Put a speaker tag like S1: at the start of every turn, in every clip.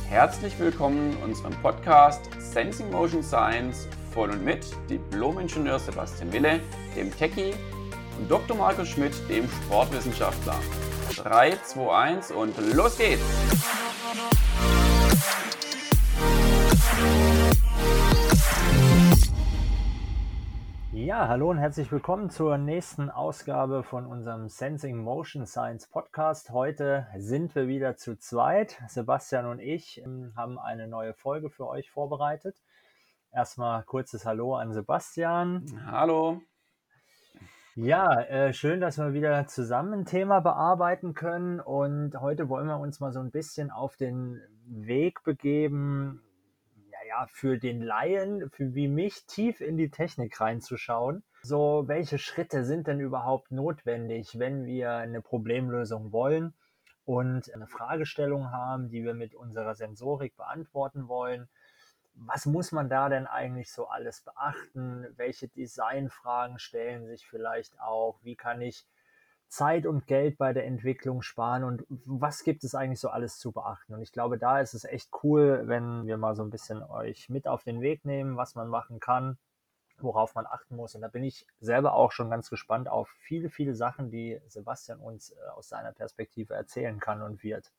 S1: herzlich willkommen in unserem Podcast Sensing Motion Science von und mit Diplom-Ingenieur Sebastian Wille, dem Techie, und Dr. Markus Schmidt, dem Sportwissenschaftler. 3, 2, 1 und los geht's!
S2: Ja, hallo und herzlich willkommen zur nächsten Ausgabe von unserem Sensing Motion Science Podcast. Heute sind wir wieder zu zweit. Sebastian und ich haben eine neue Folge für euch vorbereitet. Erstmal kurzes Hallo an Sebastian.
S1: Hallo.
S2: Ja, schön, dass wir wieder zusammen ein Thema bearbeiten können, und heute wollen wir uns mal so ein bisschen auf den Weg begeben, für den Laien, für wie mich, tief in die Technik reinzuschauen. So, welche Schritte sind denn überhaupt notwendig, wenn wir eine Problemlösung wollen und eine Fragestellung haben, die wir mit unserer Sensorik beantworten wollen? Was muss man da denn eigentlich so alles beachten? Welche Designfragen stellen sich vielleicht auch? Wie kann ich Zeit und Geld bei der Entwicklung sparen, und was gibt es eigentlich so alles zu beachten? Und ich glaube, da ist es echt cool, wenn wir mal so ein bisschen euch mit auf den Weg nehmen, was man machen kann, worauf man achten muss. Und da bin ich selber auch schon ganz gespannt auf viele, viele Sachen, die Sebastian uns aus seiner Perspektive erzählen kann und wird.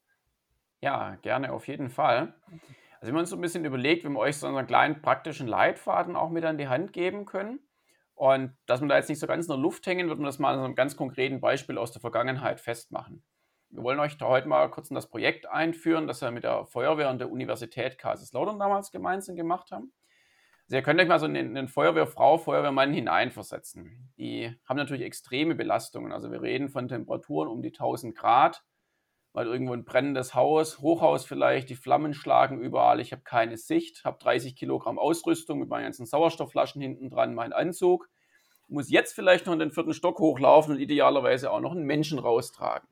S1: Ja, gerne, auf jeden Fall. Also wenn man uns so ein bisschen überlegt, wenn wir euch so einen kleinen praktischen Leitfaden auch mit an die Hand geben können, und dass wir da jetzt nicht so ganz in der Luft hängen, würden wir das mal an so einem ganz konkreten Beispiel aus der Vergangenheit festmachen. Wir wollen euch da heute mal kurz in das Projekt einführen, das wir mit der Feuerwehr und der Universität Kaiserslautern damals gemeinsam gemacht haben. Also ihr könnt euch mal so in eine Feuerwehrfrau, Feuerwehrmann hineinversetzen. Die haben natürlich extreme Belastungen. Also wir reden von Temperaturen um die 1000 Grad, mal irgendwo ein brennendes Haus, Hochhaus vielleicht, die Flammen schlagen überall, ich habe keine Sicht, habe 30 Kilogramm Ausrüstung mit meinen ganzen Sauerstoffflaschen hinten dran, meinen Anzug, muss jetzt vielleicht noch in den 4. Stock hochlaufen und idealerweise auch noch einen Menschen raustragen.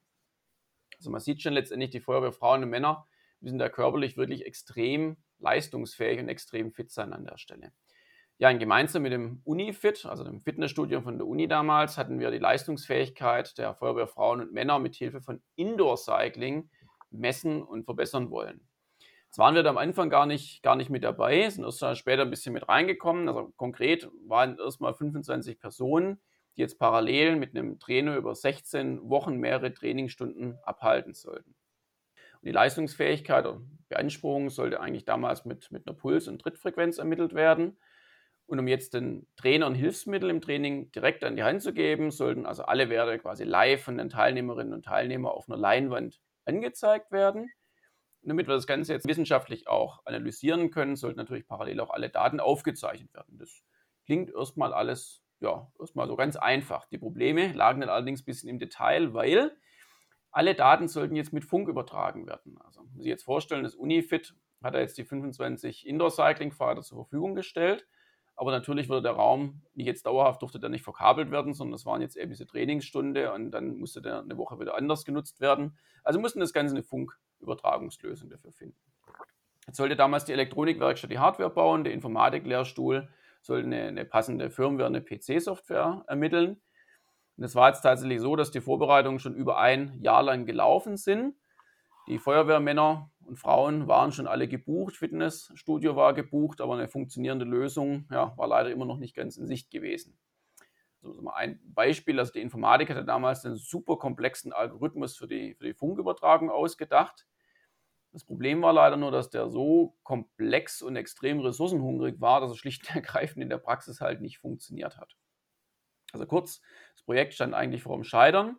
S1: Also man sieht schon letztendlich, die Feuerwehrfrauen und Männer müssen da körperlich wirklich extrem leistungsfähig und extrem fit sein an der Stelle. Ja, und gemeinsam mit dem Unifit, also dem Fitnessstudio von der Uni damals, hatten wir die Leistungsfähigkeit der Feuerwehrfrauen und Männer mit Hilfe von Indoor-Cycling messen und verbessern wollen. Jetzt waren wir da am Anfang gar nicht mit dabei, sind erst später ein bisschen mit reingekommen. Also konkret waren erstmal 25 Personen, die jetzt parallel mit einem Trainer über 16 Wochen mehrere Trainingsstunden abhalten sollten. Und die Leistungsfähigkeit oder Beanspruchung sollte eigentlich damals mit einer Puls- und Trittfrequenz ermittelt werden. Und um jetzt den Trainern Hilfsmittel im Training direkt an die Hand zu geben, sollten also alle Werte quasi live von den Teilnehmerinnen und Teilnehmern auf einer Leinwand angezeigt werden. Und damit wir das Ganze jetzt wissenschaftlich auch analysieren können, sollten natürlich parallel auch alle Daten aufgezeichnet werden. Das klingt erstmal alles, erstmal so ganz einfach. Die Probleme lagen dann allerdings ein bisschen im Detail, weil alle Daten sollten jetzt mit Funk übertragen werden. Also muss ich jetzt vorstellen, das Unifit hat da jetzt die 25 Indoor-Cycling-Fahrräder zur Verfügung gestellt. Aber natürlich wurde der Raum nicht jetzt dauerhaft, durfte der nicht verkabelt werden, sondern das waren jetzt eben diese Trainingsstunde und dann musste der eine Woche wieder anders genutzt werden. Also mussten das Ganze eine Funkübertragungslösung dafür finden. Jetzt sollte damals die Elektronikwerkstatt die Hardware bauen, der Informatiklehrstuhl sollte eine passende Firmware, eine PC-Software ermitteln. Und es war jetzt tatsächlich so, dass die Vorbereitungen schon über ein Jahr lang gelaufen sind. Die Feuerwehrmänner und Frauen waren schon alle gebucht, Fitnessstudio war gebucht, aber eine funktionierende Lösung war leider immer noch nicht ganz in Sicht gewesen. Also mal ein Beispiel, also die Informatik hatte damals einen super komplexen Algorithmus für die Funkübertragung ausgedacht. Das Problem war leider nur, dass der so komplex und extrem ressourcenhungrig war, dass er schlicht und ergreifend in der Praxis halt nicht funktioniert hat. Also kurz, das Projekt stand eigentlich vor dem Scheitern.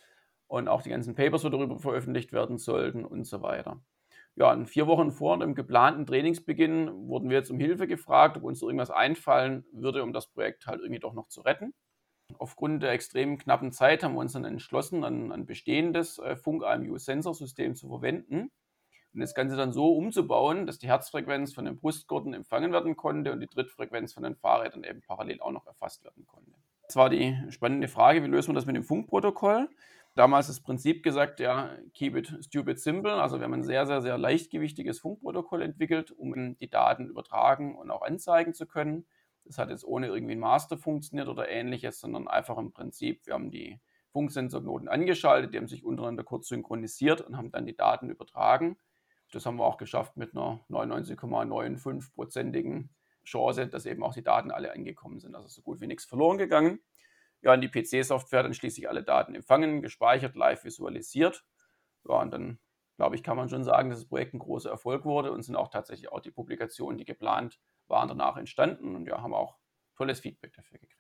S1: Und auch die ganzen Papers, die darüber veröffentlicht werden sollten und so weiter. Ja, und 4 Wochen vor dem geplanten Trainingsbeginn wurden wir jetzt um Hilfe gefragt, ob uns irgendwas einfallen würde, um das Projekt halt irgendwie doch noch zu retten. Aufgrund der extrem knappen Zeit haben wir uns dann entschlossen, ein bestehendes Funk-IMU-Sensorsystem zu verwenden und das Ganze dann so umzubauen, dass die Herzfrequenz von den Brustgurten empfangen werden konnte und die Trittfrequenz von den Fahrrädern eben parallel auch noch erfasst werden konnte. Das war die spannende Frage, wie lösen wir das mit dem Funkprotokoll? Damals das Prinzip gesagt, keep it stupid simple. Also wir haben ein sehr, sehr, sehr leichtgewichtiges Funkprotokoll entwickelt, um die Daten übertragen und auch anzeigen zu können. Das hat jetzt ohne irgendwie ein Master funktioniert oder ähnliches, sondern einfach im Prinzip, wir haben die Funksensorknoten angeschaltet, die haben sich untereinander kurz synchronisiert und haben dann die Daten übertragen. Das haben wir auch geschafft mit einer 99,95%igen Chance, dass eben auch die Daten alle angekommen sind. Also so gut wie nichts verloren gegangen. Ja, und die PC-Software dann schließlich alle Daten empfangen, gespeichert, live visualisiert. Ja, und dann, glaube ich, kann man schon sagen, dass das Projekt ein großer Erfolg wurde und sind auch tatsächlich auch die Publikationen, die geplant waren, danach entstanden und ja, haben auch tolles Feedback dafür gekriegt.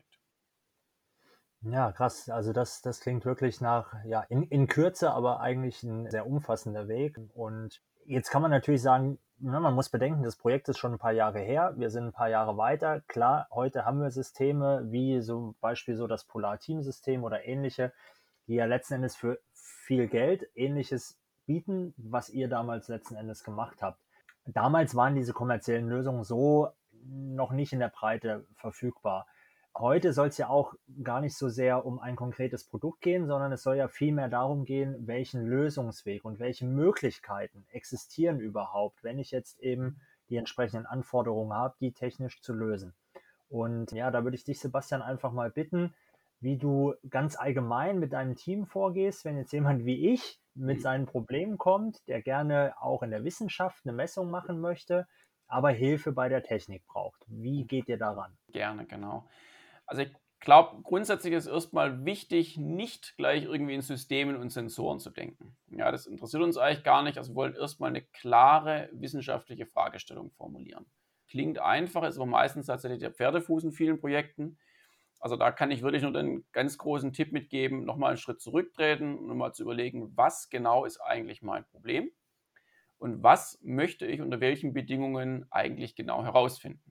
S2: Ja, krass. Also das klingt wirklich nach, ja, in Kürze, aber eigentlich ein sehr umfassender Weg. Und jetzt kann man natürlich sagen, ne, man muss bedenken, das Projekt ist schon ein paar Jahre her. Wir sind ein paar Jahre weiter. Klar, heute haben wir Systeme wie zum Beispiel so das Polar-Team-System oder ähnliche, die ja letzten Endes für viel Geld Ähnliches bieten, was ihr damals letzten Endes gemacht habt. Damals waren diese kommerziellen Lösungen so noch nicht in der Breite verfügbar. Heute soll es ja auch gar nicht so sehr um ein konkretes Produkt gehen, sondern es soll ja vielmehr darum gehen, welchen Lösungsweg und welche Möglichkeiten existieren überhaupt, wenn ich jetzt eben die entsprechenden Anforderungen habe, die technisch zu lösen. Und ja, da würde ich dich, Sebastian, einfach mal bitten, wie du ganz allgemein mit deinem Team vorgehst, wenn jetzt jemand wie ich mit seinen Problemen kommt, der gerne auch in der Wissenschaft eine Messung machen möchte, aber Hilfe bei der Technik braucht. Wie geht ihr daran?
S1: Gerne, genau. Also ich glaube, grundsätzlich ist erstmal wichtig, nicht gleich irgendwie in Systemen und Sensoren zu denken. Ja, das interessiert uns eigentlich gar nicht. Also wir wollen erstmal eine klare wissenschaftliche Fragestellung formulieren. Klingt einfach, ist aber meistens tatsächlich der Pferdefuß in vielen Projekten. Also da kann ich wirklich nur den ganz großen Tipp mitgeben, nochmal einen Schritt zurücktreten und mal zu überlegen, was genau ist eigentlich mein Problem und was möchte ich unter welchen Bedingungen eigentlich genau herausfinden.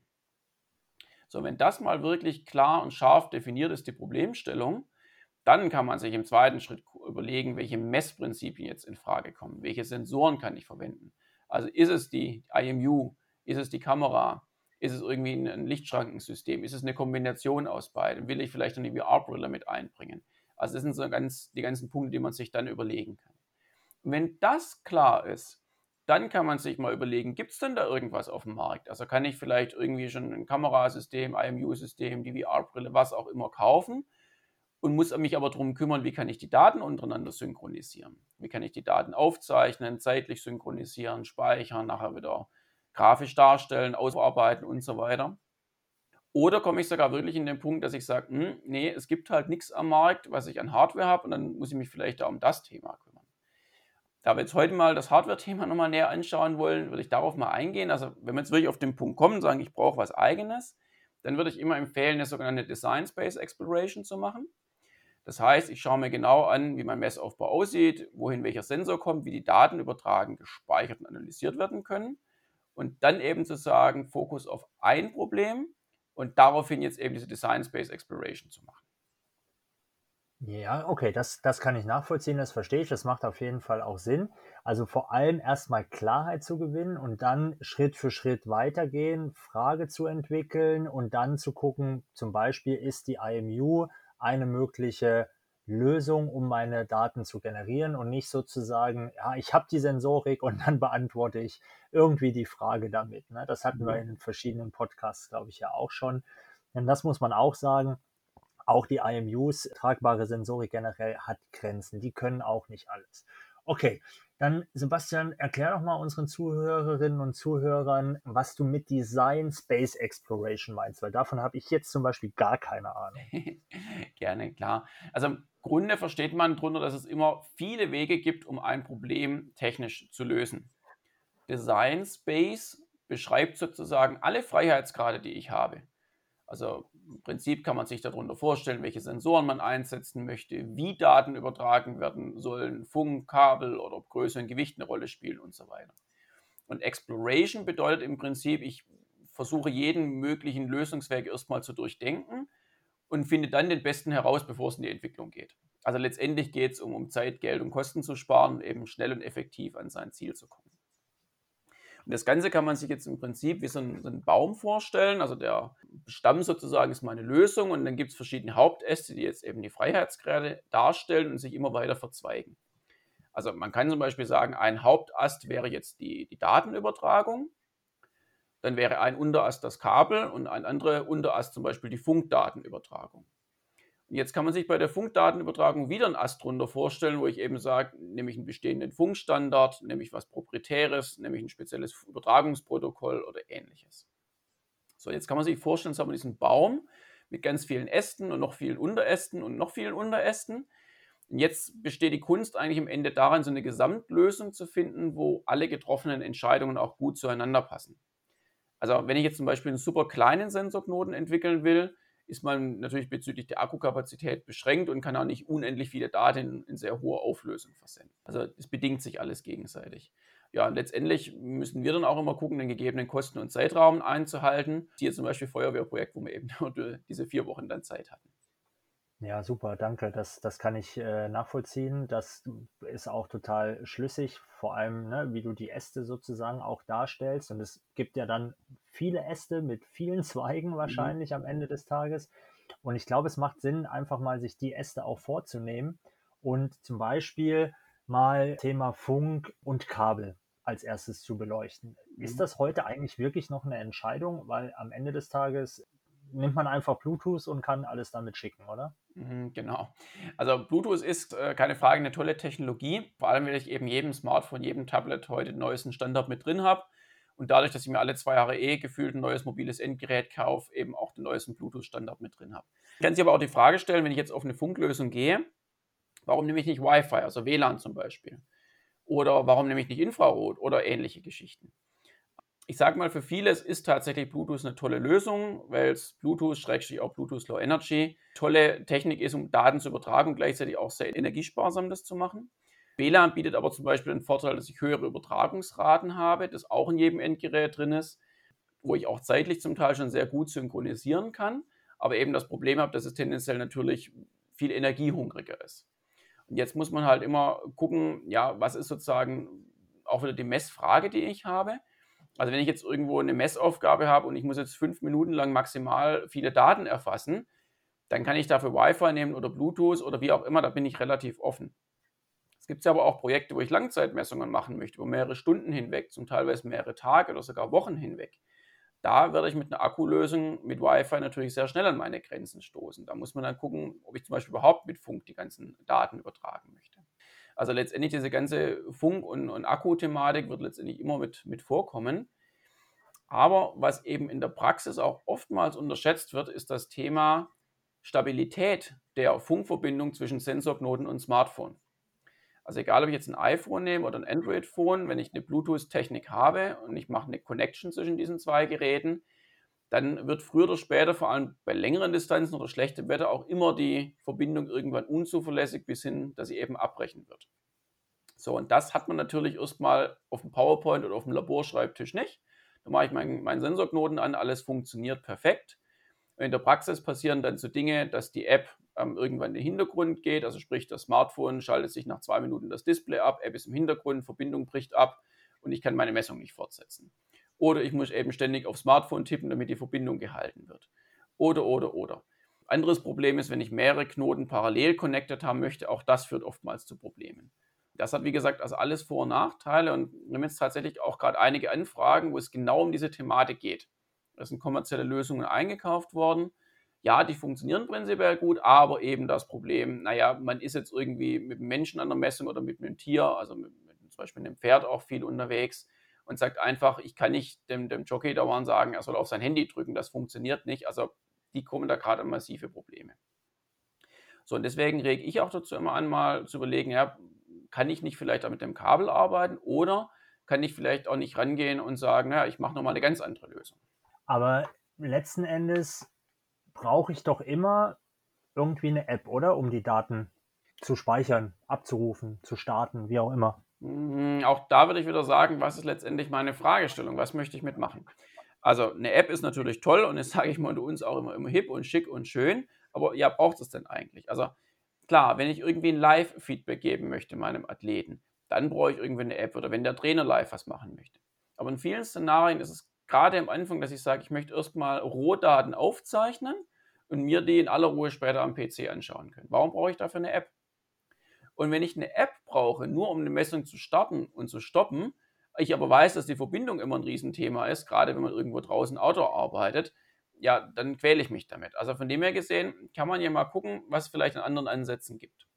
S1: So, wenn das mal wirklich klar und scharf definiert ist, die Problemstellung, dann kann man sich im zweiten Schritt überlegen, welche Messprinzipien jetzt in Frage kommen. Welche Sensoren kann ich verwenden? Also ist es die IMU? Ist es die Kamera? Ist es irgendwie ein Lichtschrankensystem? Ist es eine Kombination aus beiden? Will ich vielleicht eine VR-Brille mit einbringen? Also das sind so die ganzen Punkte, die man sich dann überlegen kann. Und wenn das klar ist, dann kann man sich mal überlegen, gibt es denn da irgendwas auf dem Markt? Also kann ich vielleicht irgendwie schon ein Kamerasystem, IMU-System, die VR-Brille, was auch immer kaufen und muss mich aber darum kümmern, wie kann ich die Daten untereinander synchronisieren? Wie kann ich die Daten aufzeichnen, zeitlich synchronisieren, speichern, nachher wieder grafisch darstellen, ausarbeiten und so weiter? Oder komme ich sogar wirklich in den Punkt, dass ich sage, nee, es gibt halt nichts am Markt, was ich an Hardware habe und dann muss ich mich vielleicht da um das Thema kümmern. Da wir jetzt heute mal das Hardware-Thema nochmal näher anschauen wollen, würde ich darauf mal eingehen. Also wenn wir jetzt wirklich auf den Punkt kommen und sagen, ich brauche was Eigenes, dann würde ich immer empfehlen, eine sogenannte Design Space Exploration zu machen. Das heißt, ich schaue mir genau an, wie mein Messaufbau aussieht, wohin welcher Sensor kommt, wie die Daten übertragen, gespeichert und analysiert werden können. Und dann eben zu sagen, Fokus auf ein Problem und daraufhin jetzt eben diese Design Space Exploration zu machen.
S2: Ja, okay, das kann ich nachvollziehen, das verstehe ich, das macht auf jeden Fall auch Sinn. Also vor allem erstmal Klarheit zu gewinnen und dann Schritt für Schritt weitergehen, Frage zu entwickeln und dann zu gucken, zum Beispiel ist die IMU eine mögliche Lösung, um meine Daten zu generieren und nicht sozusagen, ja, ich habe die Sensorik und dann beantworte ich irgendwie die Frage damit. Ne? Das hatten wir in verschiedenen Podcasts, glaube ich, ja auch schon. Denn das muss man auch sagen, auch die IMUs, tragbare Sensorik generell, hat Grenzen. Die können auch nicht alles. Okay, dann Sebastian, erklär doch mal unseren Zuhörerinnen und Zuhörern, was du mit Design Space Exploration meinst, weil davon habe ich jetzt zum Beispiel gar keine Ahnung.
S1: Gerne, klar. Also im Grunde versteht man darunter, dass es immer viele Wege gibt, um ein Problem technisch zu lösen. Design Space beschreibt sozusagen alle Freiheitsgrade, die ich habe. Also im Prinzip kann man sich darunter vorstellen, welche Sensoren man einsetzen möchte, wie Daten übertragen werden sollen, Funk, Kabel oder ob Größe und Gewicht eine Rolle spielen und so weiter. Und Exploration bedeutet im Prinzip, ich versuche jeden möglichen Lösungsweg erstmal zu durchdenken und finde dann den besten heraus, bevor es in die Entwicklung geht. Also letztendlich geht es um Zeit, Geld und Kosten zu sparen, eben schnell und effektiv an sein Ziel zu kommen. Und das Ganze kann man sich jetzt im Prinzip wie so einen Baum vorstellen. Also der Stamm sozusagen ist meine Lösung und dann gibt es verschiedene Hauptäste, die jetzt eben die Freiheitsgrade darstellen und sich immer weiter verzweigen. Also man kann zum Beispiel sagen, ein Hauptast wäre jetzt die Datenübertragung. Dann wäre ein Unterast das Kabel und ein anderer Unterast zum Beispiel die Funkdatenübertragung. Jetzt kann man sich bei der Funkdatenübertragung wieder einen Ast drunter vorstellen, wo ich eben sage, nehme ich einen bestehenden Funkstandard, nehme ich was Proprietäres, nehme ich ein spezielles Übertragungsprotokoll oder Ähnliches. So, jetzt kann man sich vorstellen, jetzt haben wir diesen Baum mit ganz vielen Ästen und noch vielen Unterästen und noch vielen Unterästen. Und jetzt besteht die Kunst eigentlich am Ende darin, so eine Gesamtlösung zu finden, wo alle getroffenen Entscheidungen auch gut zueinander passen. Also wenn ich jetzt zum Beispiel einen super kleinen Sensorknoten entwickeln will, ist man natürlich bezüglich der Akkukapazität beschränkt und kann auch nicht unendlich viele Daten in sehr hoher Auflösung versenden. Also es bedingt sich alles gegenseitig. Ja, und letztendlich müssen wir dann auch immer gucken, den gegebenen Kosten- und Zeitrahmen einzuhalten. Hier zum Beispiel Feuerwehrprojekt, wo wir eben nur diese 4 Wochen dann Zeit hatten.
S2: Ja, super, danke. Das kann ich nachvollziehen. Das ist auch total schlüssig, vor allem, ne, wie du die Äste sozusagen auch darstellst. Und es gibt ja dann viele Äste mit vielen Zweigen
S1: Mhm.
S2: wahrscheinlich am Ende des Tages. Und ich glaube, es macht Sinn, einfach mal sich die Äste auch vorzunehmen und zum Beispiel mal Thema Funk und Kabel als erstes zu beleuchten. Ist
S1: Mhm.
S2: das heute eigentlich wirklich noch eine Entscheidung? Weil am Ende des Tages nimmt man einfach Bluetooth und kann alles damit schicken, oder?
S1: Genau. Also Bluetooth ist keine Frage eine tolle Technologie, vor allem weil ich eben jedem Smartphone, jedem Tablet heute den neuesten Standard mit drin habe und dadurch, dass ich mir alle 2 Jahre gefühlt ein neues mobiles Endgerät kaufe, eben auch den neuesten Bluetooth-Standard mit drin habe. Ich kann sich aber auch die Frage stellen, wenn ich jetzt auf eine Funklösung gehe, warum nehme ich nicht Wi-Fi, also WLAN zum Beispiel? Oder warum nehme ich nicht Infrarot oder ähnliche Geschichten? Ich sage mal, für vieles ist tatsächlich Bluetooth eine tolle Lösung, weil es Bluetooth, Schrägstrich auch Bluetooth Low Energy, tolle Technik ist, um Daten zu übertragen und gleichzeitig auch sehr energiesparsam das zu machen. WLAN bietet aber zum Beispiel den Vorteil, dass ich höhere Übertragungsraten habe, das auch in jedem Endgerät drin ist, wo ich auch zeitlich zum Teil schon sehr gut synchronisieren kann, aber eben das Problem habe, dass es tendenziell natürlich viel energiehungriger ist. Und jetzt muss man halt immer gucken, ja, was ist sozusagen auch wieder die Messfrage, die ich habe. Also wenn ich jetzt irgendwo eine Messaufgabe habe und ich muss jetzt 5 Minuten lang maximal viele Daten erfassen, dann kann ich dafür Wi-Fi nehmen oder Bluetooth oder wie auch immer, da bin ich relativ offen. Es gibt ja aber auch Projekte, wo ich Langzeitmessungen machen möchte, wo mehrere Stunden hinweg, zum teilweise mehrere Tage oder sogar Wochen hinweg. Da werde ich mit einer Akkulösung mit Wi-Fi natürlich sehr schnell an meine Grenzen stoßen. Da muss man dann gucken, ob ich zum Beispiel überhaupt mit Funk die ganzen Daten übertragen möchte. Also letztendlich diese ganze Funk- und Akku-Thematik wird letztendlich immer mit vorkommen. Aber was eben in der Praxis auch oftmals unterschätzt wird, ist das Thema Stabilität der Funkverbindung zwischen Sensorknoten und Smartphone. Also egal, ob ich jetzt ein iPhone nehme oder ein Android-Phone, wenn ich eine Bluetooth-Technik habe und ich mache eine Connection zwischen diesen 2 Geräten, dann wird früher oder später, vor allem bei längeren Distanzen oder schlechtem Wetter, auch immer die Verbindung irgendwann unzuverlässig bis hin, dass sie eben abbrechen wird. So, und das hat man natürlich erstmal auf dem PowerPoint oder auf dem Laborschreibtisch nicht. Da mache ich meinen Sensorknoten an, alles funktioniert perfekt. Und in der Praxis passieren dann so Dinge, dass die App irgendwann in den Hintergrund geht, also sprich das Smartphone schaltet sich nach 2 Minuten das Display ab, App ist im Hintergrund, Verbindung bricht ab und ich kann meine Messung nicht fortsetzen. Oder ich muss eben ständig aufs Smartphone tippen, damit die Verbindung gehalten wird. Oder. Anderes Problem ist, wenn ich mehrere Knoten parallel connected haben möchte, auch das führt oftmals zu Problemen. Das hat, wie gesagt, also alles Vor- und Nachteile und wir haben jetzt tatsächlich auch gerade einige Anfragen, wo es genau um diese Thematik geht. Da sind kommerzielle Lösungen eingekauft worden. Ja, die funktionieren prinzipiell gut, aber eben das Problem, naja, man ist jetzt irgendwie mit einem Menschen an der Messung oder mit einem Tier, also zum Beispiel mit einem Pferd auch viel unterwegs und sagt einfach, ich kann nicht dem Jockey dauernd sagen, er soll auf sein Handy drücken, das funktioniert nicht. Also die kommen da gerade an massive Probleme. So, und deswegen rege ich auch dazu immer an, mal zu überlegen, ja, kann ich nicht vielleicht auch mit dem Kabel arbeiten oder kann ich vielleicht auch nicht rangehen und sagen, ja, ich mache nochmal eine ganz andere Lösung.
S2: Aber letzten Endes brauche ich doch immer irgendwie eine App, oder? Um die Daten zu speichern, abzurufen, zu starten, wie auch immer.
S1: Auch da würde ich wieder sagen, was ist letztendlich meine Fragestellung? Was möchte ich mitmachen? Also eine App ist natürlich toll und das sage ich mal unter uns auch immer hip und schick und schön, aber ja, braucht es denn eigentlich? Also klar, wenn ich irgendwie ein Live-Feedback geben möchte meinem Athleten, dann brauche ich irgendwie eine App oder wenn der Trainer live was machen möchte. Aber in vielen Szenarien ist es gerade am Anfang, dass ich sage, ich möchte erstmal Rohdaten aufzeichnen und mir die in aller Ruhe später am PC anschauen können. Warum brauche ich dafür eine App? Und wenn ich eine App brauche, nur um eine Messung zu starten und zu stoppen, ich aber weiß, dass die Verbindung immer ein Riesenthema ist, gerade wenn man irgendwo draußen Outdoor arbeitet, ja, dann quäle ich mich damit. Also von dem her gesehen kann man ja mal gucken, was es vielleicht an anderen Ansätzen gibt.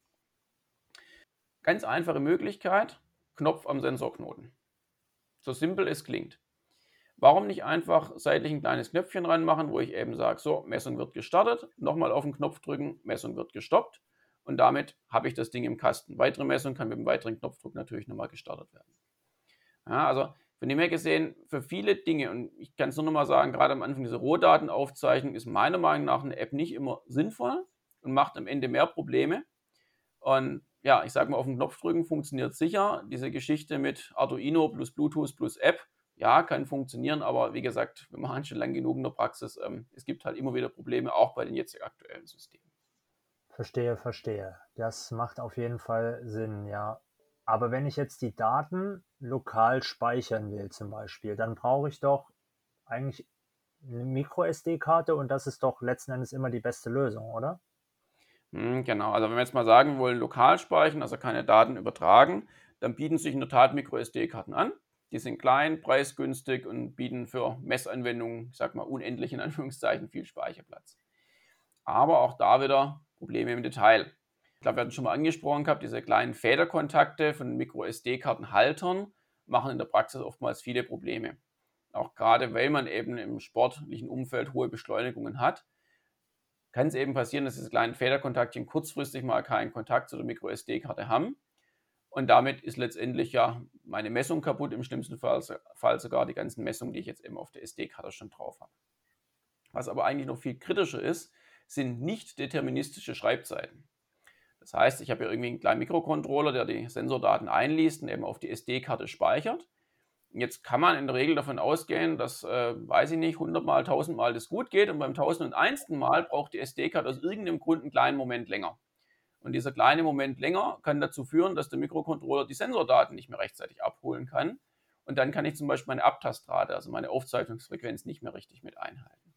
S1: Ganz einfache Möglichkeit, Knopf am Sensorknoten. So simpel es klingt. Warum nicht einfach seitlich ein kleines Knöpfchen ranmachen, wo ich eben sage, so, Messung wird gestartet, nochmal auf den Knopf drücken, Messung wird gestoppt und damit habe ich das Ding im Kasten. Weitere Messung kann mit einem weiteren Knopfdruck natürlich nochmal gestartet werden. Ja, also von dem her gesehen, für viele Dinge, und ich kann es nur nochmal sagen, gerade am Anfang dieser Rohdatenaufzeichnung ist meiner Meinung nach eine App nicht immer sinnvoll und macht am Ende mehr Probleme. Und ja, ich sage mal, auf den Knopf drücken funktioniert sicher. Diese Geschichte mit Arduino plus Bluetooth plus App, ja, kann funktionieren, aber wie gesagt, wir machen schon lange genug in der Praxis. Es gibt halt immer wieder Probleme, auch bei den jetzt aktuellen Systemen.
S2: Verstehe. Das macht auf jeden Fall Sinn, ja. Aber wenn ich jetzt die Daten lokal speichern will zum Beispiel, dann brauche ich doch eigentlich eine Micro-SD-Karte und das ist doch letzten Endes immer die beste Lösung, oder?
S1: Genau, also wenn wir jetzt mal sagen wollen, lokal speichern, also keine Daten übertragen, dann bieten sich in der Tat Micro-SD-Karten an. Die sind klein, preisgünstig und bieten für Messanwendungen, ich sag mal unendlich in Anführungszeichen, viel Speicherplatz. Aber auch da wieder Probleme im Detail. Ich glaube, wir hatten schon mal angesprochen gehabt, diese kleinen Federkontakte von Micro-SD-Kartenhaltern machen in der Praxis oftmals viele Probleme. Auch gerade, weil man eben im sportlichen Umfeld hohe Beschleunigungen hat, kann es eben passieren, dass diese kleinen Federkontaktchen kurzfristig mal keinen Kontakt zu der Micro-SD-Karte haben. Und damit ist letztendlich ja meine Messung kaputt, im schlimmsten Fall sogar die ganzen Messungen, die ich jetzt eben auf der SD-Karte schon drauf habe. Was aber eigentlich noch viel kritischer ist, sind nicht deterministische Schreibzeiten. Das heißt, ich habe hier irgendwie einen kleinen Mikrocontroller, der die Sensordaten einliest und eben auf die SD-Karte speichert. Jetzt kann man in der Regel davon ausgehen, dass, weiß ich nicht, 100 Mal, 1000 Mal das gut geht und beim 1001. Mal braucht die SD-Karte aus irgendeinem Grund einen kleinen Moment länger. Und dieser kleine Moment länger kann dazu führen, dass der Mikrocontroller die Sensordaten nicht mehr rechtzeitig abholen kann. Und dann kann ich zum Beispiel meine Abtastrate, also meine Aufzeichnungsfrequenz, nicht mehr richtig mit einhalten.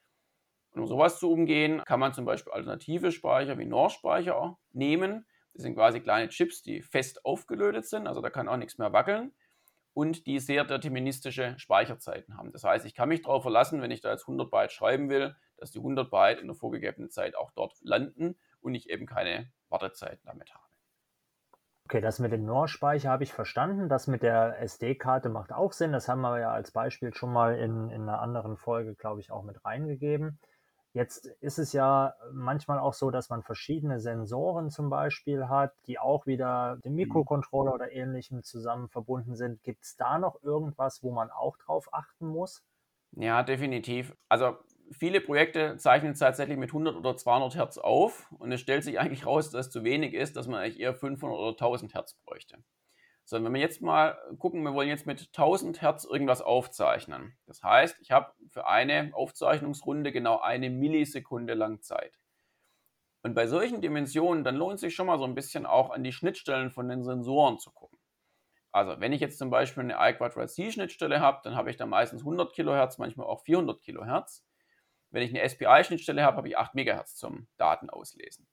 S1: Und um sowas zu umgehen, kann man zum Beispiel alternative Speicher wie NOR-Speicher nehmen. Das sind quasi kleine Chips, die fest aufgelötet sind, also da kann auch nichts mehr wackeln und die sehr deterministische Speicherzeiten haben. Das heißt, ich kann mich darauf verlassen, wenn ich da jetzt 100 Byte schreiben will, dass die 100 Byte in der vorgegebenen Zeit auch dort landen und ich eben keine Wartezeiten damit habe.
S2: Okay, das mit dem NOR-Speicher habe ich verstanden. Das mit der SD-Karte macht auch Sinn. Das haben wir ja als Beispiel schon mal in einer anderen Folge, glaube ich, auch mit reingegeben. Jetzt ist es ja manchmal auch so, dass man verschiedene Sensoren zum Beispiel hat, die auch wieder dem Mikrocontroller oder ähnlichem zusammen verbunden sind. Gibt es da noch irgendwas, wo man auch drauf achten muss?
S1: Ja, definitiv. Also viele Projekte zeichnen es tatsächlich mit 100 oder 200 Hertz auf und es stellt sich eigentlich raus, dass es zu wenig ist, dass man eigentlich eher 500 oder 1000 Hertz bräuchte. So, wenn wir jetzt mal gucken, wir wollen jetzt mit 1000 Hertz irgendwas aufzeichnen. Das heißt, ich habe für eine Aufzeichnungsrunde genau eine Millisekunde lang Zeit. Und bei solchen Dimensionen, dann lohnt es sich schon mal so ein bisschen auch an die Schnittstellen von den Sensoren zu gucken. Also wenn ich jetzt zum Beispiel eine I2C-Schnittstelle habe, dann habe ich da meistens 100 Kilohertz, manchmal auch 400 Kilohertz. Wenn ich eine SPI-Schnittstelle habe, habe ich 8 Megahertz zum Datenauslesen.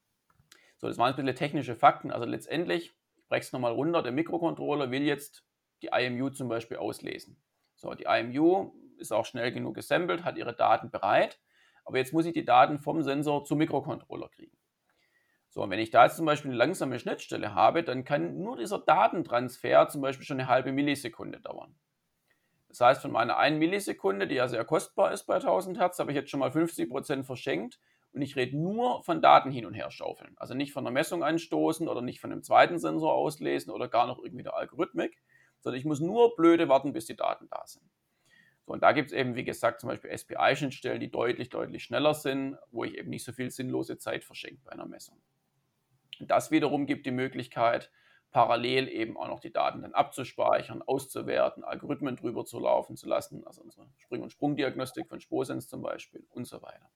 S1: So, das waren ein bisschen technische Fakten. Also letztendlich, ich breche es nochmal runter, der Mikrocontroller will jetzt die IMU zum Beispiel auslesen. So, die IMU ist auch schnell genug gesampelt, hat ihre Daten bereit, aber jetzt muss ich die Daten vom Sensor zum Mikrocontroller kriegen. So, und wenn ich da jetzt zum Beispiel eine langsame Schnittstelle habe, dann kann nur dieser Datentransfer zum Beispiel schon eine halbe Millisekunde dauern. Das heißt, von meiner 1 Millisekunde, die ja sehr kostbar ist bei 1000 Hertz, habe ich jetzt schon mal 50% verschenkt und ich rede nur von Daten hin und her schaufeln. Also nicht von der Messung anstoßen oder nicht von einem zweiten Sensor auslesen oder gar noch irgendwie der Algorithmik, sondern ich muss nur blöde warten, bis die Daten da sind. So, und da gibt es eben, wie gesagt, zum Beispiel SPI-Schnittstellen, die deutlich, deutlich schneller sind, wo ich eben nicht so viel sinnlose Zeit verschenke bei einer Messung. Und das wiederum gibt die Möglichkeit, parallel eben auch noch die Daten dann abzuspeichern, auszuwerten, Algorithmen drüber zu laufen zu lassen, also unsere Spring- und Sprungdiagnostik von Sposens zum Beispiel und so weiter.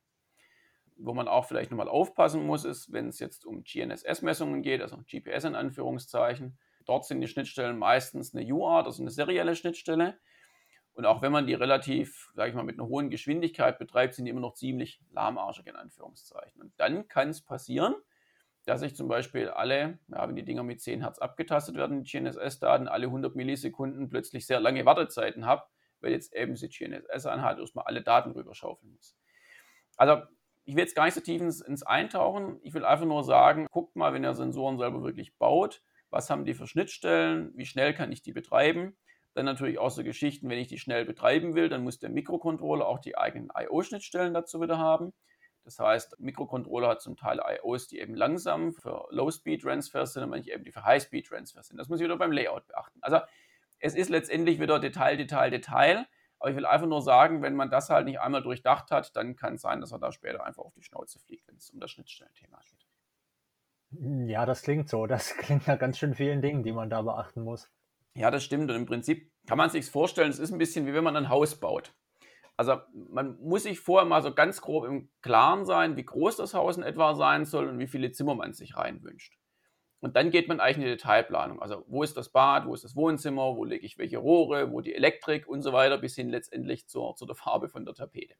S1: Wo man auch vielleicht nochmal aufpassen muss, ist, wenn es jetzt um GNSS-Messungen geht, also GPS in Anführungszeichen, dort sind die Schnittstellen meistens eine UART, also eine serielle Schnittstelle. Und auch wenn man die relativ, sage ich mal, mit einer hohen Geschwindigkeit betreibt, sind die immer noch ziemlich lahmarschig in Anführungszeichen. Und dann kann es passieren, dass ich zum Beispiel alle, ja, wenn die Dinger mit 10 Hertz abgetastet werden, die GNSS-Daten, alle 100 Millisekunden plötzlich sehr lange Wartezeiten habe, weil jetzt eben die GNSS-Einheit erstmal alle Daten rüberschaufeln muss. Also ich will jetzt gar nicht so tief ins Eintauchen. Ich will einfach nur sagen, guckt mal, wenn ihr Sensoren selber wirklich baut, was haben die für Schnittstellen, wie schnell kann ich die betreiben. Dann natürlich auch so Geschichten, wenn ich die schnell betreiben will, dann muss der Mikrocontroller auch die eigenen I/O-Schnittstellen dazu wieder haben. Das heißt, Mikrocontroller hat zum Teil I/Os, die eben langsam für Low-Speed-Transfers sind und manche eben die für High-Speed-Transfers sind. Das muss ich wieder beim Layout beachten. Also es ist letztendlich wieder Detail. Aber ich will einfach nur sagen, wenn man das halt nicht einmal durchdacht hat, dann kann es sein, dass er da später einfach auf die Schnauze fliegt, wenn es um das Schnittstellenthema geht.
S2: Ja, das klingt so. Das klingt nach ganz schön vielen Dingen, die man da beachten muss.
S1: Ja, das stimmt. Und im Prinzip kann man sich vorstellen, es ist ein bisschen wie wenn man ein Haus baut. Also man muss sich vorher mal so ganz grob im Klaren sein, wie groß das Haus in etwa sein soll und wie viele Zimmer man sich reinwünscht. Und dann geht man eigentlich in die Detailplanung. Also wo ist das Bad, wo ist das Wohnzimmer, wo lege ich welche Rohre, wo die Elektrik und so weiter, bis hin letztendlich zur der Farbe von der Tapete.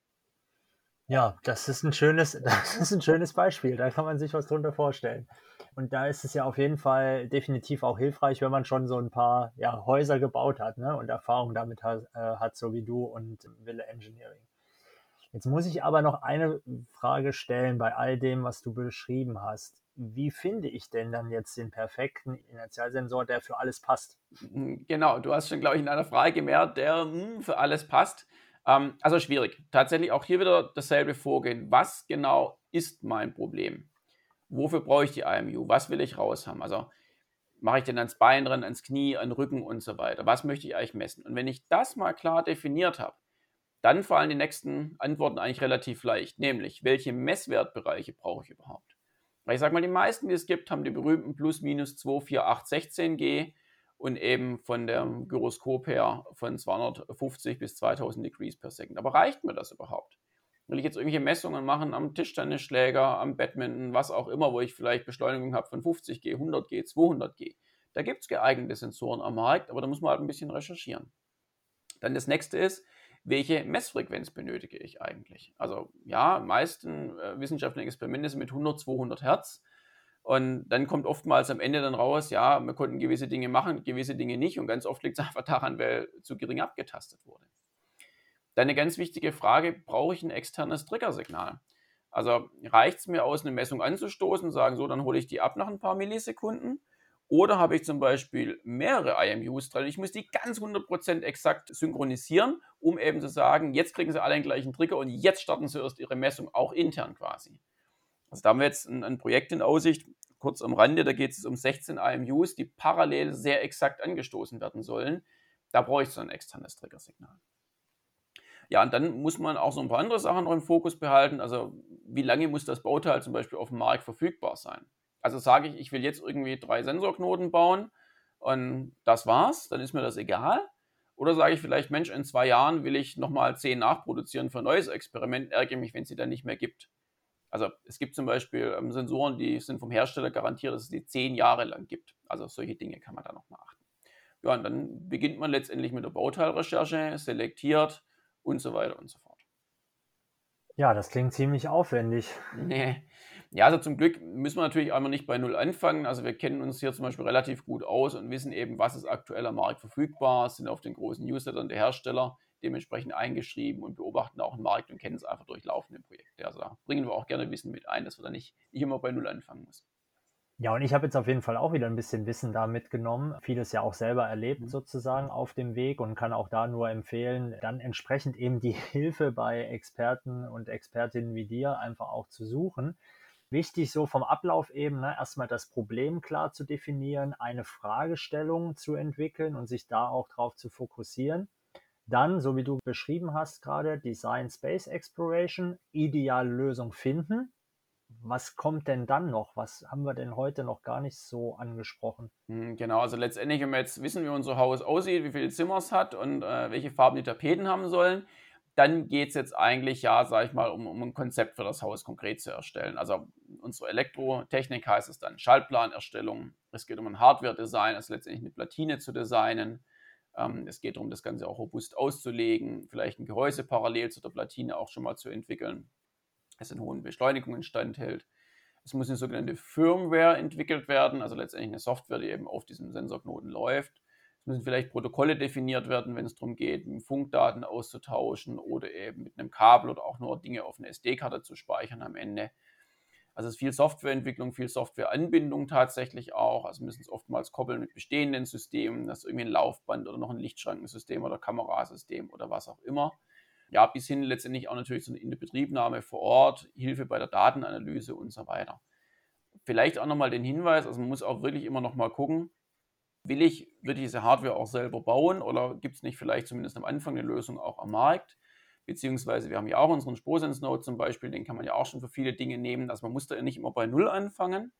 S2: Ja, das ist ein schönes Beispiel. Da kann man sich was drunter vorstellen. Und da ist es ja auf jeden Fall definitiv auch hilfreich, wenn man schon so ein paar Häuser gebaut hat, ne, und Erfahrung damit hat, so wie du und Wille Engineering. Jetzt muss ich aber noch eine Frage stellen bei all dem, was du beschrieben hast. Wie finde ich denn dann jetzt den perfekten Inertialsensor, der für alles passt?
S1: Genau, du hast schon, glaube ich, in einer Frage gemerkt, der für alles passt. Also schwierig. Tatsächlich auch hier wieder dasselbe Vorgehen. Was genau ist mein Problem? Wofür brauche ich die IMU? Was will ich raus haben? Also mache ich den ans Bein ran, ans Knie, an den Rücken und so weiter? Was möchte ich eigentlich messen? Und wenn ich das mal klar definiert habe, dann fallen die nächsten Antworten eigentlich relativ leicht. Nämlich, welche Messwertbereiche brauche ich überhaupt? Weil ich sage mal, die meisten, die es gibt, haben die berühmten plus minus 2, 4, 8, 16G und eben von dem Gyroskop her von 250 bis 2000 Degrees per Second. Aber reicht mir das überhaupt? Will ich jetzt irgendwelche Messungen machen am Tischtennisschläger, am Badminton, was auch immer, wo ich vielleicht Beschleunigung habe von 50G, 100G, 200G? Da gibt es geeignete Sensoren am Markt, aber da muss man halt ein bisschen recherchieren. Dann das nächste ist, welche Messfrequenz benötige ich eigentlich? Also ja, meisten wissenschaftlichen Experimente sind mit 100, 200 Hertz. Und dann kommt oftmals am Ende dann raus, ja, wir konnten gewisse Dinge machen, gewisse Dinge nicht. Und ganz oft liegt es einfach daran, weil zu gering abgetastet wurde. Dann eine ganz wichtige Frage, brauche ich ein externes Triggersignal? Also reicht es mir aus, eine Messung anzustoßen, sagen so, dann hole ich die ab nach ein paar Millisekunden? Oder habe ich zum Beispiel mehrere IMUs dran? Ich muss die ganz 100% exakt synchronisieren, um eben zu sagen, jetzt kriegen sie alle den gleichen Trigger und jetzt starten sie erst ihre Messung, auch intern quasi. Also da haben wir jetzt ein Projekt in Aussicht, kurz am Rande, da geht es um 16 IMUs, die parallel sehr exakt angestoßen werden sollen. Da brauche ich so ein externes Triggersignal. Ja, und dann muss man auch so ein paar andere Sachen noch im Fokus behalten. Also wie lange muss das Bauteil zum Beispiel auf dem Markt verfügbar sein? Also sage ich, ich will jetzt irgendwie 3 Sensorknoten bauen und das war's, dann ist mir das egal. Oder sage ich vielleicht, Mensch, in 2 Jahren will ich nochmal 10 nachproduzieren für ein neues Experiment, ärgere mich, wenn es sie dann nicht mehr gibt. Also es gibt zum Beispiel Sensoren, die sind vom Hersteller garantiert, dass es die 10 Jahre lang gibt. Also solche Dinge kann man da noch mal achten. Ja, und dann beginnt man letztendlich mit der Bauteilrecherche, selektiert und so weiter und so fort.
S2: Ja, das klingt ziemlich aufwendig.
S1: Nee. Ja, also zum Glück müssen wir natürlich einmal nicht bei Null anfangen. Also wir kennen uns hier zum Beispiel relativ gut aus und wissen eben, was ist aktuell am Markt verfügbar, sind auf den großen Newslettern der Hersteller dementsprechend eingeschrieben und beobachten auch den Markt und kennen es einfach durch laufende Projekte. Also da bringen wir auch gerne Wissen mit ein, dass wir da nicht immer bei Null anfangen müssen.
S2: Ja, und ich habe jetzt auf jeden Fall auch wieder ein bisschen Wissen da mitgenommen, vieles ja auch selber erlebt
S1: Mhm.
S2: sozusagen auf dem Weg und kann auch da nur empfehlen, dann entsprechend eben die Hilfe bei Experten und Expertinnen wie dir einfach auch zu suchen. Wichtig so vom Ablauf eben, ne, erstmal das Problem klar zu definieren, eine Fragestellung zu entwickeln und sich da auch drauf zu fokussieren. Dann, so wie du beschrieben hast gerade, Design Space Exploration, ideale Lösung finden. Was kommt denn dann noch? Was haben wir denn heute noch gar nicht so angesprochen?
S1: Genau, also letztendlich, wenn wir jetzt wissen, wie unser Haus aussieht, wie viele Zimmer es hat und welche Farben die Tapeten haben sollen, dann geht es jetzt eigentlich, ja, sage ich mal, um ein Konzept für das Haus konkret zu erstellen. Also unsere Elektrotechnik heißt es dann Schaltplanerstellung. Es geht um ein Hardware-Design, also letztendlich eine Platine zu designen. Es geht darum, das Ganze auch robust auszulegen, vielleicht ein Gehäuse parallel zu der Platine auch schon mal zu entwickeln, das in hohen Beschleunigungen standhält. Es muss eine sogenannte Firmware entwickelt werden, also letztendlich eine Software, die eben auf diesem Sensorknoten läuft. Es müssen vielleicht Protokolle definiert werden, wenn es darum geht, Funkdaten auszutauschen oder eben mit einem Kabel oder auch nur Dinge auf eine SD-Karte zu speichern am Ende. Also es ist viel Softwareentwicklung, viel Softwareanbindung tatsächlich auch. Also müssen es oftmals koppeln mit bestehenden Systemen, das ist irgendwie ein Laufband oder noch ein Lichtschrankensystem oder Kamerasystem oder was auch immer. Ja, bis hin letztendlich auch natürlich so eine Inbetriebnahme vor Ort, Hilfe bei der Datenanalyse und so weiter. Vielleicht auch nochmal den Hinweis, also man muss auch wirklich immer nochmal gucken, will ich wirklich diese Hardware auch selber bauen oder gibt es nicht vielleicht zumindest am Anfang eine Lösung auch am Markt? Beziehungsweise wir haben ja auch unseren SproSense-Node zum Beispiel, den kann man ja auch schon für viele Dinge nehmen. Also man muss da nicht immer bei Null anfangen.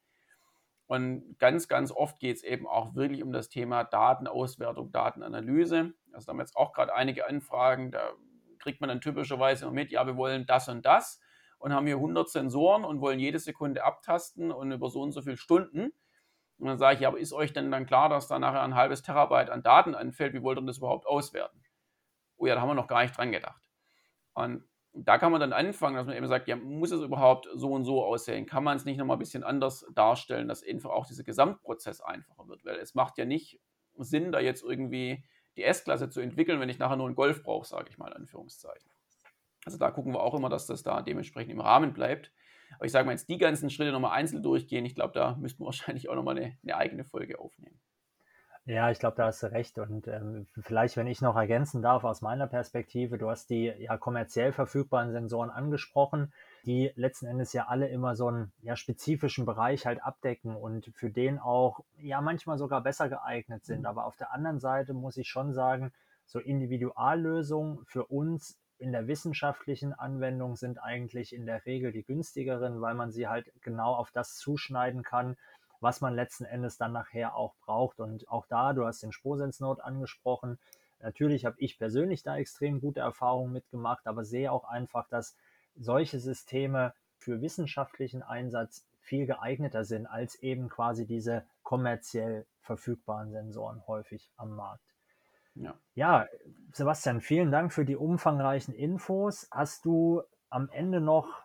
S1: Und ganz, ganz oft geht es eben auch wirklich um das Thema Datenauswertung, Datenanalyse. Also da haben wir jetzt auch gerade einige Anfragen, da kriegt man dann typischerweise immer mit, ja, wir wollen das und haben hier 100 Sensoren und wollen jede Sekunde abtasten und über so und so viele Stunden. Und dann sage ich, ja, aber ist euch denn dann klar, dass da nachher ein halbes Terabyte an Daten anfällt? Wie wollt ihr das überhaupt auswerten? Oh ja, da haben wir noch gar nicht dran gedacht. Und da kann man dann anfangen, dass man eben sagt, ja, muss es überhaupt so und so aussehen? Kann man es nicht nochmal ein bisschen anders darstellen, dass einfach auch dieser Gesamtprozess einfacher wird? Weil es macht ja nicht Sinn, da jetzt irgendwie die S-Klasse zu entwickeln, wenn ich nachher nur einen Golf brauche, sage ich mal in Anführungszeichen. Also da gucken wir auch immer, dass das da dementsprechend im Rahmen bleibt. Aber ich sage mal, jetzt die ganzen Schritte nochmal einzeln durchgehen, ich glaube, da müssten wir wahrscheinlich auch nochmal eine eigene Folge aufnehmen.
S2: Ja, ich glaube, da hast du recht. Und vielleicht, wenn ich noch ergänzen darf aus meiner Perspektive, du hast die ja kommerziell verfügbaren Sensoren angesprochen, die letzten Endes ja alle immer so einen ja, spezifischen Bereich halt abdecken und für den auch ja manchmal sogar besser geeignet sind. Aber auf der anderen Seite muss ich schon sagen, so Individuallösungen für uns in der wissenschaftlichen Anwendung sind eigentlich in der Regel die günstigeren, weil man sie halt genau auf das zuschneiden kann, was man letzten Endes dann nachher auch braucht. Und auch da, du hast den SproSense-Node angesprochen. Natürlich habe ich persönlich da extrem gute Erfahrungen mitgemacht, aber sehe auch einfach, dass solche Systeme für wissenschaftlichen Einsatz viel geeigneter sind als eben quasi diese kommerziell verfügbaren Sensoren häufig am Markt.
S1: Ja.
S2: Ja, Sebastian, vielen Dank für die umfangreichen Infos. Hast du am Ende noch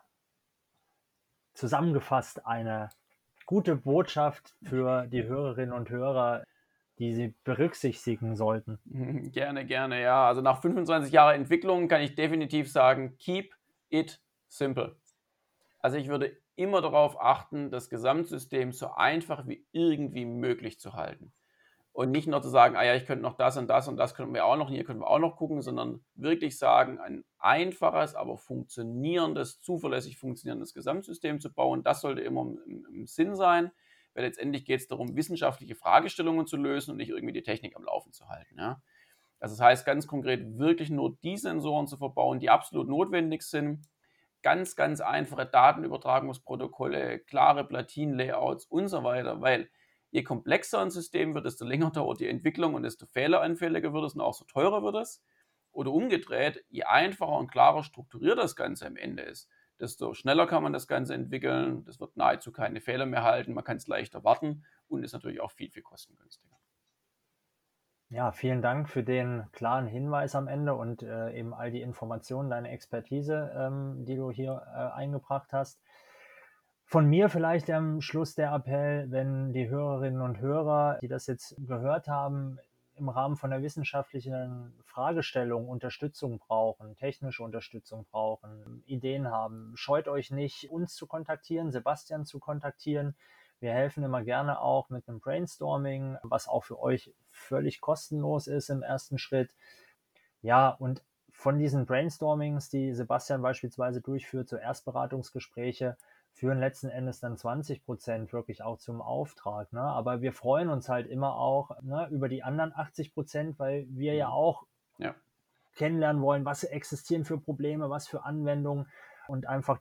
S2: zusammengefasst eine gute Botschaft für die Hörerinnen und Hörer, die sie berücksichtigen sollten?
S1: Gerne, gerne, ja. Also nach 25 Jahren Entwicklung kann ich definitiv sagen, keep it simple. Also ich würde immer darauf achten, das Gesamtsystem so einfach wie irgendwie möglich zu halten. Und nicht nur zu sagen, ah ja, ich könnte noch das und das könnten wir auch noch, hier können wir auch noch gucken, sondern wirklich sagen, ein einfaches, aber funktionierendes, zuverlässig funktionierendes Gesamtsystem zu bauen. Das sollte immer im Sinn sein, weil letztendlich geht es darum, wissenschaftliche Fragestellungen zu lösen und nicht irgendwie die Technik am Laufen zu halten. Ja? Also das heißt ganz konkret, wirklich nur die Sensoren zu verbauen, die absolut notwendig sind. Ganz, ganz einfache Datenübertragungsprotokolle, klare Platin-Layouts und so weiter, weil je komplexer ein System wird, desto länger dauert die Entwicklung und desto fehleranfälliger wird es und auch so teurer wird es. Oder umgedreht, je einfacher und klarer strukturiert das Ganze am Ende ist, desto schneller kann man das Ganze entwickeln, das wird nahezu keine Fehler mehr halten, man kann es leichter warten und ist natürlich auch viel, viel kostengünstiger.
S2: Ja, vielen Dank für den klaren Hinweis am Ende und eben all die Informationen, deine Expertise, die du hier eingebracht hast. Von mir vielleicht am Schluss der Appell, wenn die Hörerinnen und Hörer, die das jetzt gehört haben, im Rahmen von der wissenschaftlichen Fragestellung Unterstützung brauchen, technische Unterstützung brauchen, Ideen haben, scheut euch nicht, uns zu kontaktieren, Sebastian zu kontaktieren. Wir helfen immer gerne auch mit einem Brainstorming, was auch für euch völlig kostenlos ist im ersten Schritt. Ja, und von diesen Brainstormings, die Sebastian beispielsweise durchführt, so Erstberatungsgespräche, führen letzten Endes dann 20% wirklich auch zum Auftrag. Ne? Aber wir freuen uns halt immer auch über die anderen 80%, weil wir ja auch kennenlernen wollen, was existieren für Probleme, was für Anwendungen und einfach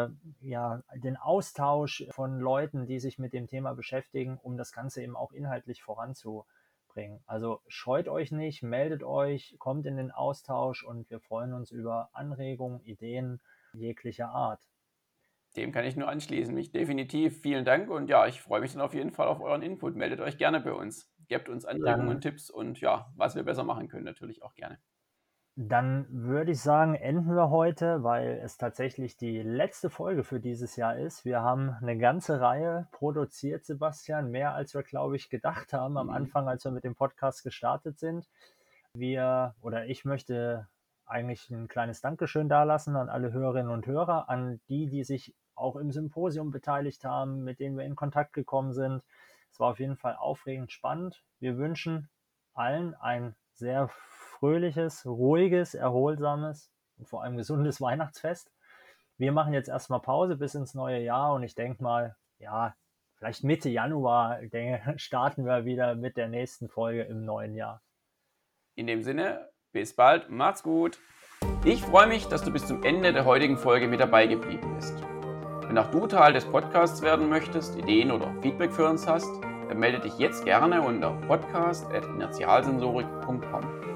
S2: den Austausch von Leuten, die sich mit dem Thema beschäftigen, um das Ganze eben auch inhaltlich voranzubringen. Also scheut euch nicht, meldet euch, kommt in den Austausch und wir freuen uns über Anregungen, Ideen jeglicher Art.
S1: Dem kann ich nur anschließen. Mich definitiv. Vielen Dank und ja, ich freue mich dann auf jeden Fall auf euren Input. Meldet euch gerne bei uns. Gebt uns Anregungen, Tipps und ja, was wir besser machen können, natürlich auch gerne.
S2: Dann würde ich sagen, enden wir heute, weil es tatsächlich die letzte Folge für dieses Jahr ist. Wir haben eine ganze Reihe produziert, Sebastian, mehr als wir, glaube ich, gedacht haben am
S1: Mhm.
S2: Anfang, als wir mit dem Podcast gestartet sind. Ich möchte eigentlich ein kleines Dankeschön dalassen an alle Hörerinnen und Hörer, an die, die sich auch im Symposium beteiligt haben, mit denen wir in Kontakt gekommen sind. Es war auf jeden Fall aufregend spannend. Wir wünschen allen ein sehr fröhliches, ruhiges, erholsames und vor allem gesundes Weihnachtsfest. Wir machen jetzt erstmal Pause bis ins neue Jahr und ich denke mal, ja, vielleicht Mitte Januar starten wir wieder mit der nächsten Folge im neuen Jahr.
S1: In dem Sinne, bis bald, macht's gut. Ich freue mich, dass du bis zum Ende der heutigen Folge mit dabei geblieben bist. Wenn auch du Teil des Podcasts werden möchtest, Ideen oder Feedback für uns hast, dann melde dich jetzt gerne unter podcast@inertialsensorik.com.